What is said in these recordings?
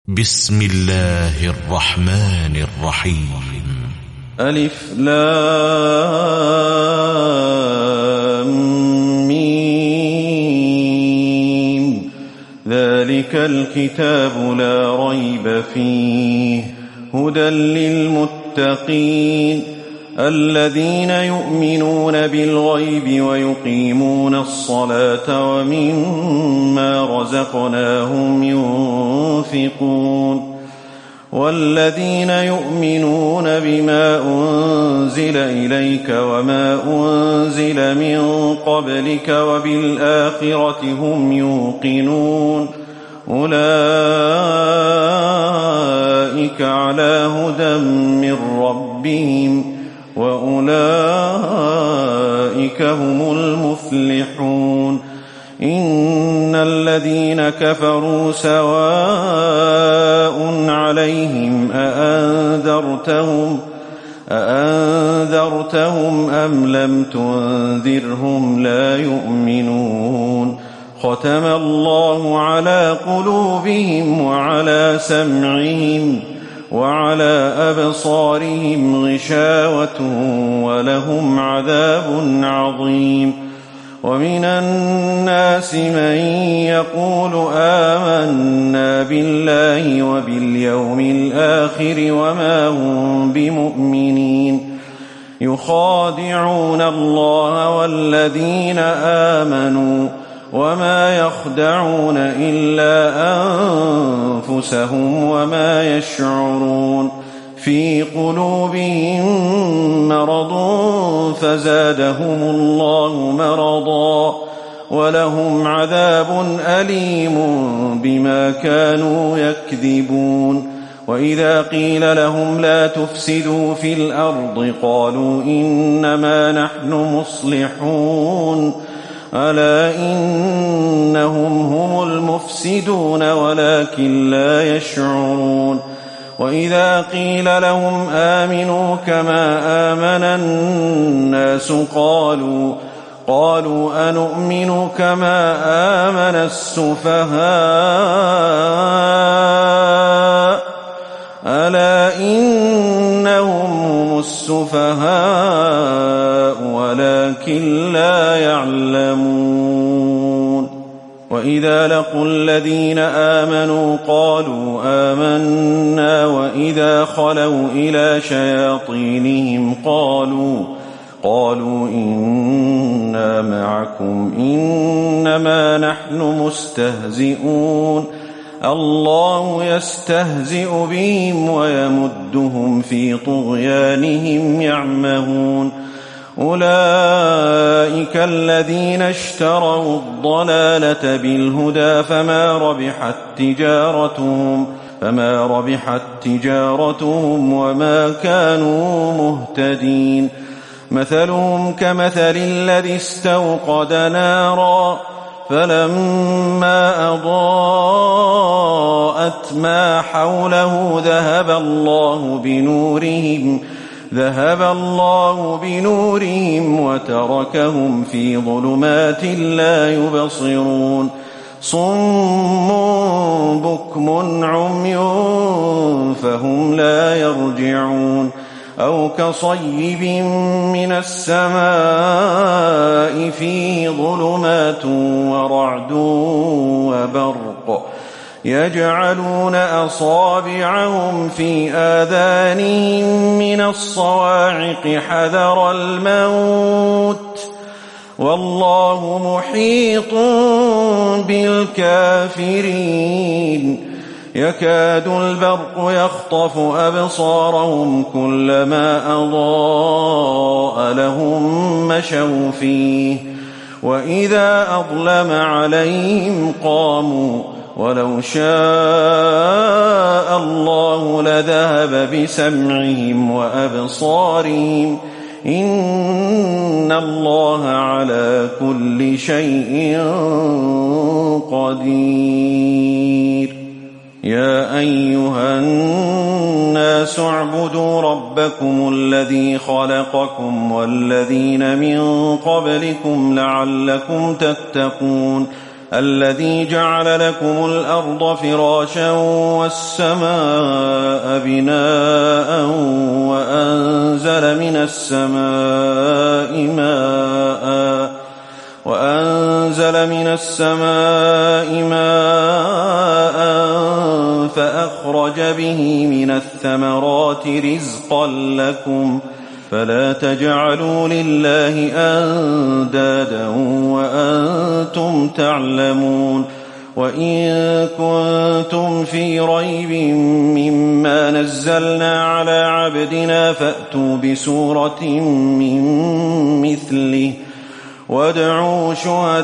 بسم الله الرحمن الرحيم. ألف لام ميم. ذلك الكتاب لا ريب فيه هدى للمتقين الذين يؤمنون بالغيب ويقيمون الصلاة ومما رزقناهم ينفقون والذين يؤمنون بما أنزل إليك وما أنزل من قبلك وبالآخرة هم يوقنون أولئك على هدى من ربهم وأولئك هم المفلحون. إن الذين كفروا سواء عليهم أأنذرتهم أم لم تنذرهم لا يؤمنون. ختم الله على قلوبهم وعلى سمعهم وعلى أبصارهم غشاوة ولهم عذاب عظيم. ومن الناس من يقول آمنا بالله وباليوم الآخر وما هم بمؤمنين يخادعون الله والذين آمنوا وما يخدعون إلا أنفسهم وما يشعرون. في قلوبهم مرض فزادهم الله مرضا ولهم عذاب أليم بما كانوا يكذبون. وإذا قيل لهم لا تفسدوا في الأرض قالوا إنما نحن مصلحون ألا إنهم هم المفسدون ولكن لا يشعرون. وإذا قيل لهم آمنوا كما آمن الناس قالوا أنؤمن كما آمن السفهاء ألا إنهم هم السفهاء ولكن لا يعلمون. وإذا لقوا الذين آمنوا قالوا آمنا وإذا خلوا إلى شياطينهم قالوا إنا معكم إنما نحن مستهزئون الله يستهزئ بهم ويمدهم في طغيانهم يعمهون. أولئك الذين اشتروا الضلالة بالهدى فما ربحت تجارتهم وما كانوا مهتدين. مثلهم كمثل الذي استوقد نارا فلما أضاءت ما حوله ذهب الله بنورهم وتركهم في ظلمات لا يبصرون. صم بكم عمي فهم لا يرجعون. أو كصيب من السماء فيه ظلمات ورعد وبرق يجعلون أصابعهم في آذانهم من الصواعق حذر الموت والله محيط بالكافرين. يكاد البرق يخطف أبصارهم كلما أضاء لهم مشوا فيه وإذا أظلم عليهم قاموا ولو شاء الله لذهب بسمعهم وأبصارهم إن الله على كل شيء قدير. يا أيها الناس اعبدوا ربكم الذي خلقكم والذين من قبلكم لعلكم تتقون الذي جعل لكم الأرض فراشا والسماء بناء وأنزل من السماء ماء فأخرج به من الثمرات رزقا لكم فلا تجعلوا لله أندادا وأنتم تعلمون وإن كنتم في ريب مما نزلنا على عبدنا فأتوا بسورة من مثله وادعوا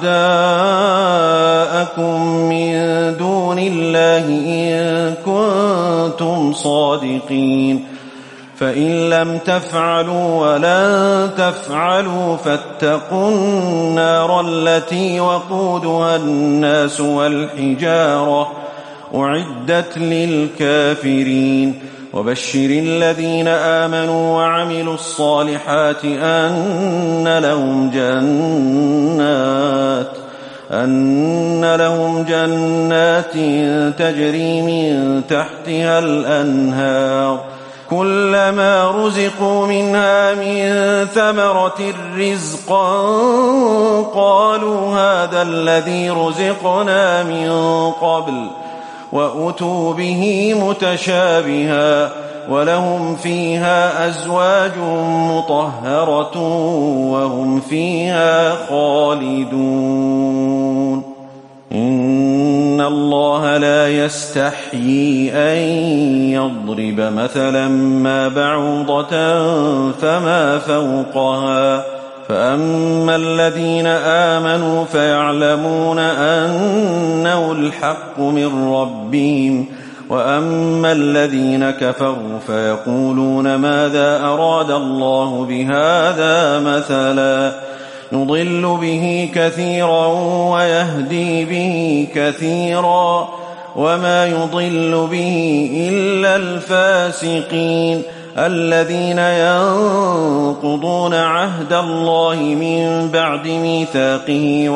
شهداءكم من دون الله إن كنتم صادقين فإن لم تفعلوا ولن تفعلوا فاتقوا النار التي وقودها الناس والحجارة أعدت للكافرين وبشر الذين آمنوا وعملوا الصالحات أن لهم جنات تجري من تحتها الأنهار كلما رزقوا منها من ثمرة رزقا قالوا هذا الذي رزقنا من قبل وأتوا به متشابها ولهم فيها أزواج مطهرة وهم فيها خالدون إن الله لا يستحيي أن يضرب مثلا ما بعوضة فما فوقها فأما الذين آمنوا فيعلمون أنه الحق من ربهم وأما الذين كفروا فيقولون ماذا أراد الله بهذا مثلا يضل به كثيرا ويهدي به كثيرا وما يضل به إلا الفاسقين الذين ينقضون عهد الله من بعد ميثاقه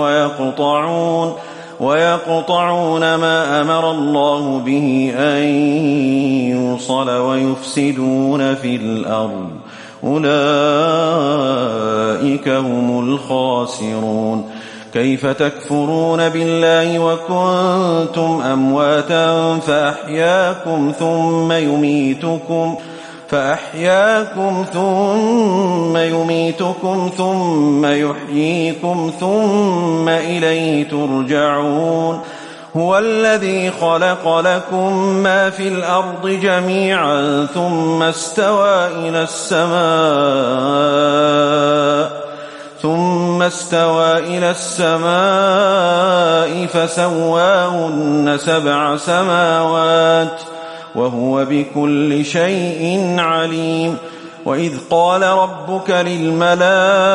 ويقطعون ما أمر الله به أن يوصل ويفسدون في الأرض أولئك هم الخاسرون كيف تكفرون بالله وكنتم أمواتا فأحياكم ثم يميتكم ثم يحييكم ثم إليه ترجعون هو الذي خلق لكم ما في الأرض جميعا ثم استوى إلى السماء فسواهن 7 سماوات وهو بكل شيء عليم وإذ قال ربك للملائكة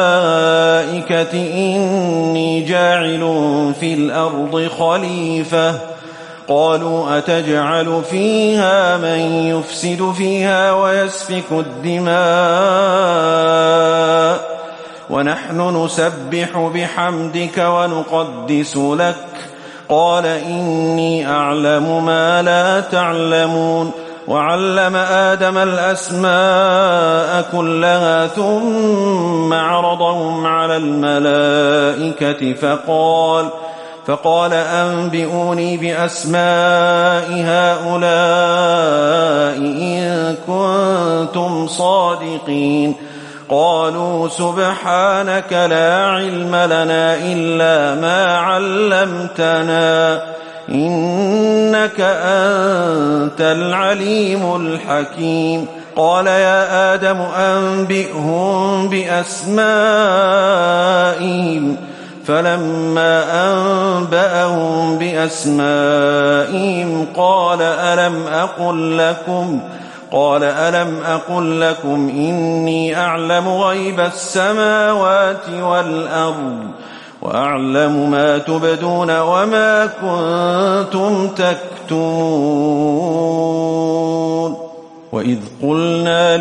إني جاعل في الأرض خليفة قالوا أتجعل فيها من يفسد فيها ويسفك الدماء ونحن نسبح بحمدك ونقدس لك قال إني أعلم ما لا تعلمون وعلم آدم الأسماء كلها ثم عرضهم على الملائكة فقال أنبئوني بأسماء هؤلاء إن كنتم صادقين قالوا سبحانك لا علم لنا إلا ما علمتنا إنك أنت العليم الحكيم قال يا آدم أنبئهم بأسمائهم فلما أنبأهم بأسمائهم قال ألم أقل لكم إني أعلم غيب السماوات والأرض وأعلم ما تبدون وما كنتم تكتمون وإذ قلنا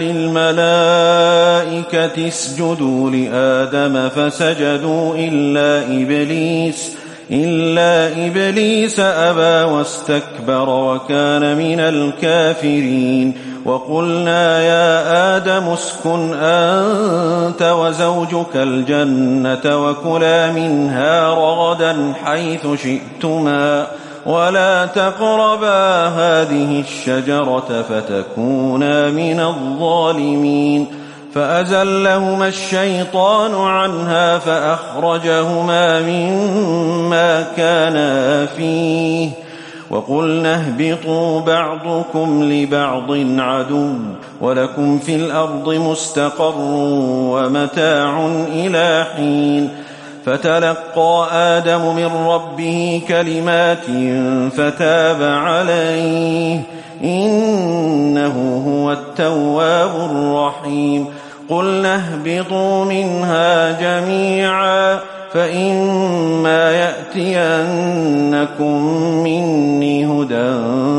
للملائكة اسجدوا لآدم فسجدوا إلا إبليس أبى واستكبر وكان من الكافرين وقلنا يا آدم اسكن أنت وزوجك الجنة وكلا منها رغدا حيث شئتما ولا تقربا هذه الشجرة فتكونا من الظالمين فأزلهما الشيطان عنها فأخرجهما مما كانا فيه وقلنا اهبطوا بعضكم لبعض عدو ولكم في الأرض مستقر ومتاع إلى حين فتلقى آدم من ربه كلمات فتاب عليه إنه هو التواب الرحيم قلنا اهبطوا منها جميعا فإما يأتينكم مني هدى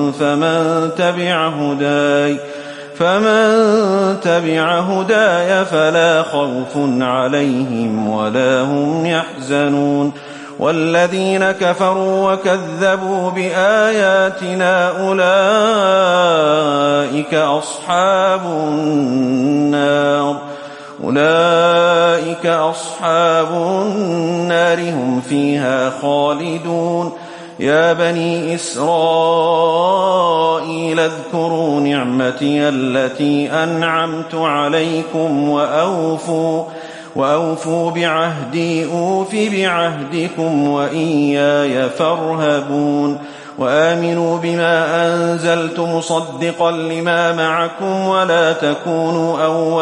فمن تبع هداي فلا خوف عليهم ولا هم يحزنون والذين كفروا وكذبوا بآياتنا أولئك أصحاب النار هم فيها خالدون يا بني إسرائيل اذكروا نعمتي التي أنعمت عليكم وأوفوا بعهدي أوف بعهدكم وإياي فارهبون وآمنوا بما أنزلت مصدقا لما معكم ولا تكونوا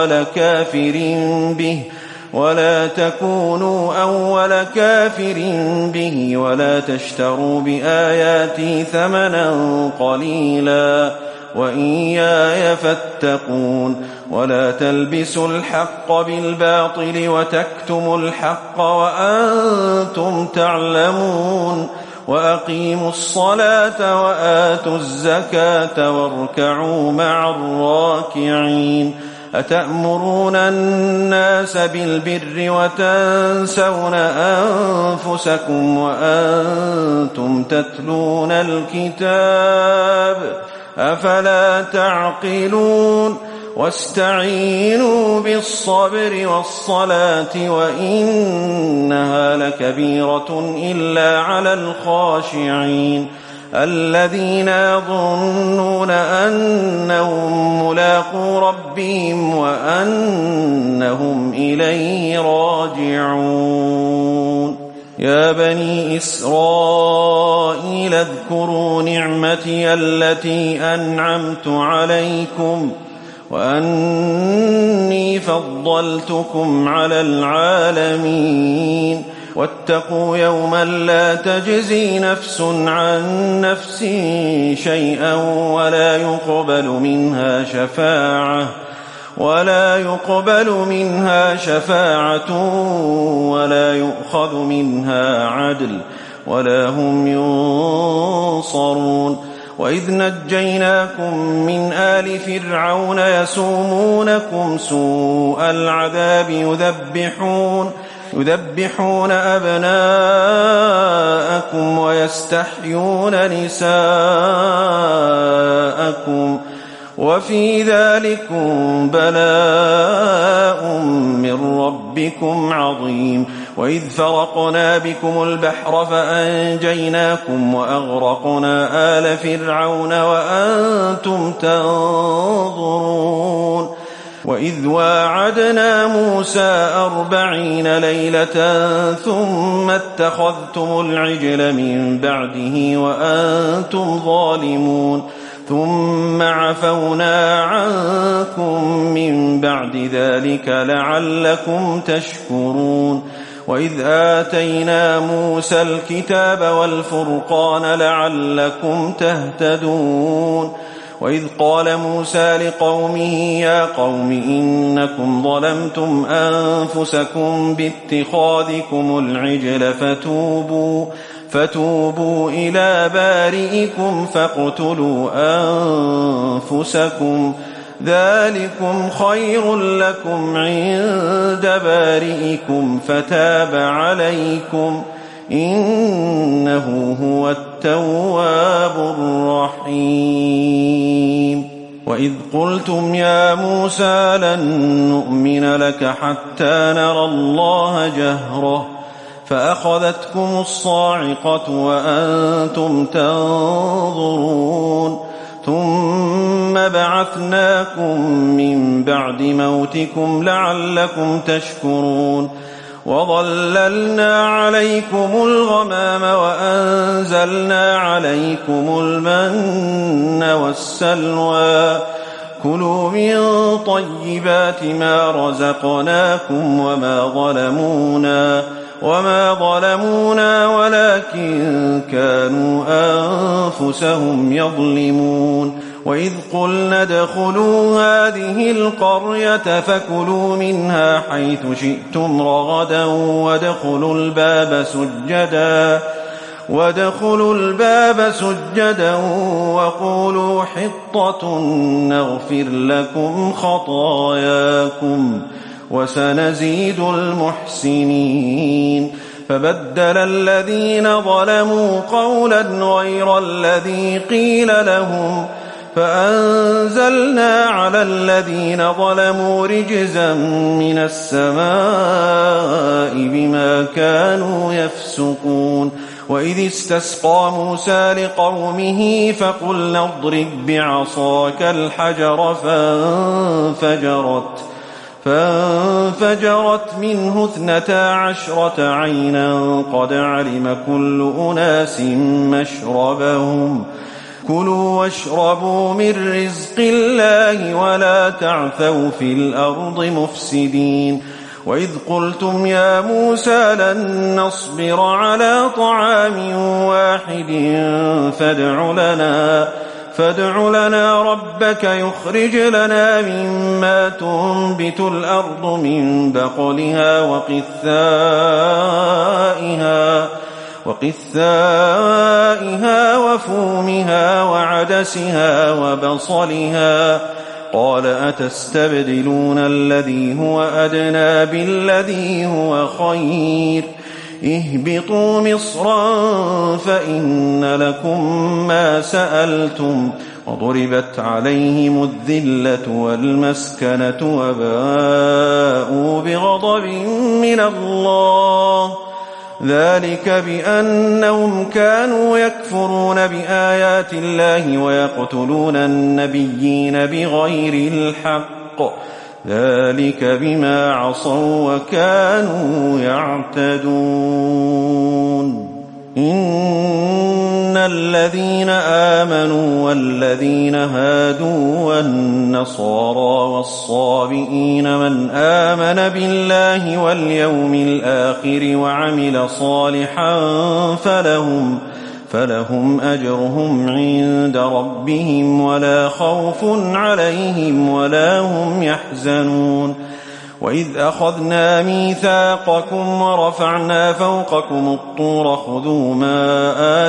أول كافر به ولا تشتروا بآياتي ثمنا قليلا وإياي فاتقون ولا تلبسوا الحق بالباطل وتكتموا الحق وأنتم تعلمون وأقيموا الصلاة وآتوا الزكاة واركعوا مع الراكعين أتأمرون الناس بالبر وتنسون أنفسكم وأنتم تتلون الكتاب أفلا تعقلون واستعينوا بالصبر والصلاة وإنها لكبيرة إلا على الخاشعين الذين يظنون أنهم ملاقو ربهم وأنهم إليه راجعون يا بني إسرائيل اذكروا نعمتي التي أنعمت عليكم وأني فضلتكم على العالمين واتقوا يوما لا تجزي نفس عن نفس شيئا ولا يقبل منها شفاعة ولا يؤخذ منها عدل ولا هم ينصرون وإذ نجيناكم من آل فرعون يسومونكم سوء العذاب يذبحون أبناءكم ويستحيون نساءكم وفي ذلكم بلاء من ربكم عظيم وإذ فرقنا بكم البحر فأنجيناكم وأغرقنا آل فرعون وأنتم تنظرون وإذ واعدنا موسى 40 ليلة ثم اتخذتم العجل من بعده وأنتم ظالمون ثم عفونا عنكم من بعد ذلك لعلكم تشكرون وإذ آتينا موسى الكتاب والفرقان لعلكم تهتدون وإذ قال موسى لقومه يا قوم إنكم ظلمتم أنفسكم باتخاذكم العجل فتوبوا إلى بارئكم فاقتلوا أنفسكم ذلكم خير لكم عند بارئكم فتاب عليكم إنه هو التواب الرحيم. وإذ قلتم يا موسى لن نؤمن لك حتى نرى الله جهرة فأخذتكم الصاعقة وأنتم تنظرون ثم بعثناكم من بعد موتكم لعلكم تشكرون وظللنا عليكم الغمام وأنزلنا عليكم المن والسلوى كلوا من طيبات ما رزقناكم وما ظلمونا ولكن كانوا أنفسهم يظلمون. وإذ قلنا ادخلوا هذه القرية فكلوا منها حيث شئتم رغدا وادخلوا الباب سجدا وقولوا حطة نغفر لكم خطاياكم وسنزيد المحسنين. فبدل الذين ظلموا قولا غير الذي قيل لهم فأنزلنا على الذين ظلموا رجزا من السماء بما كانوا يفسقون. وإذ استسقى موسى لقومه فقلنا اضرب بعصاك الحجر فانفجرت منه 12 عينا قد علم كل أناس مشربهم كلوا واشربوا من رزق الله ولا تعثوا في الأرض مفسدين. وإذ قلتم يا موسى لن نصبر على طعام واحد فادع لنا ربك يخرج لنا مما تنبت الأرض من بقلها وقثائها وفومها وعدسها وبصلها قال أتستبدلون الذي هو أدنى بالذي هو خير اهبطوا مصرا فإن لكم ما سألتم وضربت عليهم الذلة والمسكنة وباءوا بغضب من الله ذلك بأنهم كانوا يكفرون بآيات الله ويقتلون النبيين بغير الحق ذلك بما عصوا وكانوا يعتدون. إن الذين آمنوا والذين هادوا والنصارى والصابئين من آمن بالله واليوم الآخر وعمل صالحا فلهم أجرهم عند ربهم ولا خوف عليهم ولا هم يحزنون. وإذ أخذنا ميثاقكم ورفعنا فوقكم الطور خذوا ما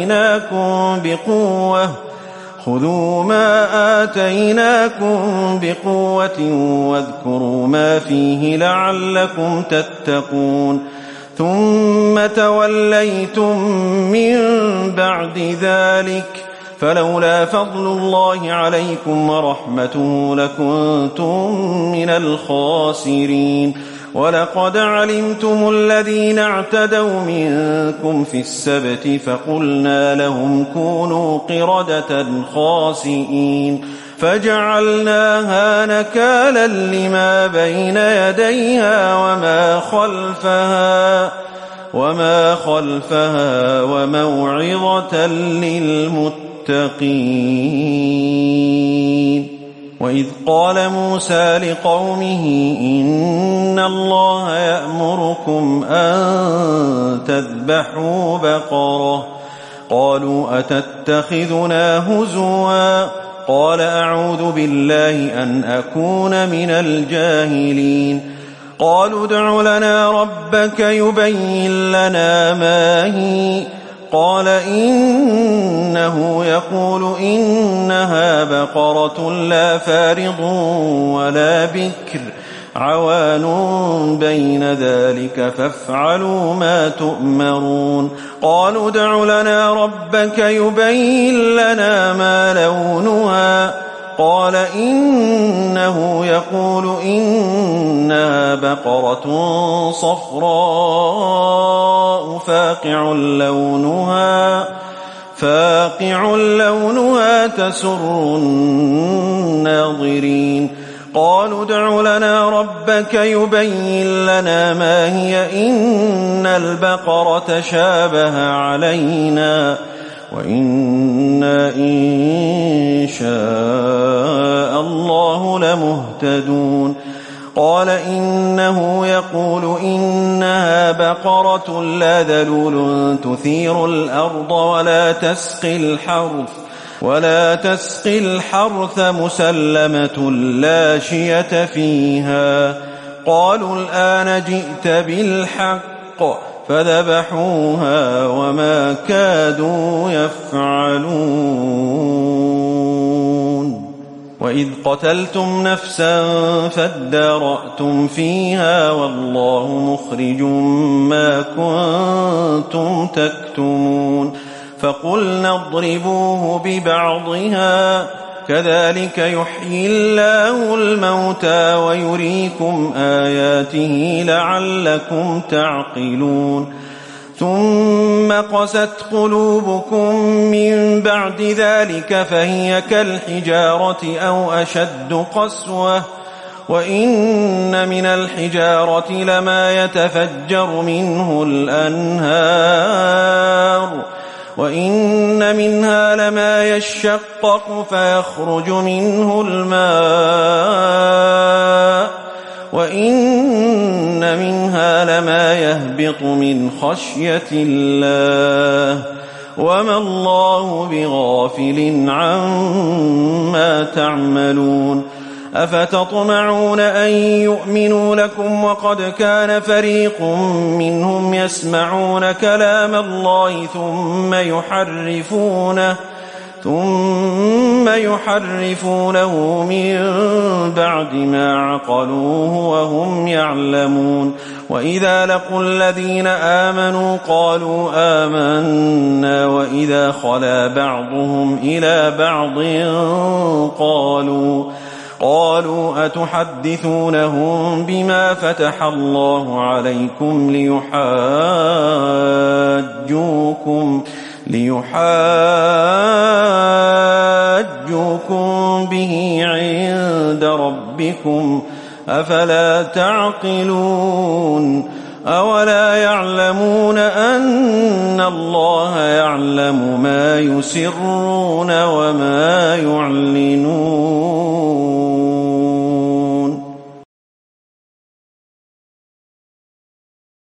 آتيناكم بقوة واذكروا ما فيه لعلكم تتقون ثم توليتم من بعد ذلك فلولا فضل الله عليكم ورحمته لكنتم من الخاسرين. ولقد علمتم الذين اعتدوا منكم في السبت فقلنا لهم كونوا قردة خاسئين فجعلناها نكالا لما بين يديها وما خلفها وموعظة للمتقين. وإذ قال موسى لقومه إن الله يأمركم أن تذبحوا بقرة قالوا أتتخذنا هزوا قال أعوذ بالله أن أكون من الجاهلين. قالوا ادع لنا ربك يبين لنا ما هي قال إنه يقول إنها بقرة لا فارض ولا بكر عوان بين ذلك فافعلوا ما تؤمرون قالوا ادع لنا ربك يبين لنا ما لونها قال إنه يقول إنها بقرة صفراء فاقع لونها تسر الناظرين قالوا ادع لنا ربك يبين لنا ما هي إن البقرة شابه علينا وإنا إن شاء الله لمهتدون قال إنه يقول إنها بقرة لا ذلول تثير الأرض ولا تسقي الحرث مسلمة لا شية فيها قالوا الآن جئت بالحق فذبحوها وما كادوا يفعلون وإذ قتلتم نفسا فادارأتم فيها والله مخرج ما كنتم تكتمون فقلنا اضربوه ببعضها كذلك يحيي الله الموتى ويريكم آياته لعلكم تعقلون ثم قست قلوبكم من بعد ذلك فهي كالحجارة أو أشد قسوة وإن من الحجارة لما يتفجر منه الأنهار وإن منها لما يشقق فيخرج منه الماء وإن منها لما يهبط من خشية الله وما الله بغافل عما تعملون أفتطمعون أن يؤمنوا لكم وقد كان فريق منهم يسمعون كلام الله ثم يحرفونه من بعد ما عقلوه وهم يعلمون وإذا لقوا الذين آمنوا قالوا آمنا وإذا خلا بعضهم إلى بعض قالوا أتحدثونهم بما فتح الله عليكم ليحاجوكم به عند ربكم أفلا تعقلون أولا يعلمون أن الله يعلم ما يسرون وما يعلنون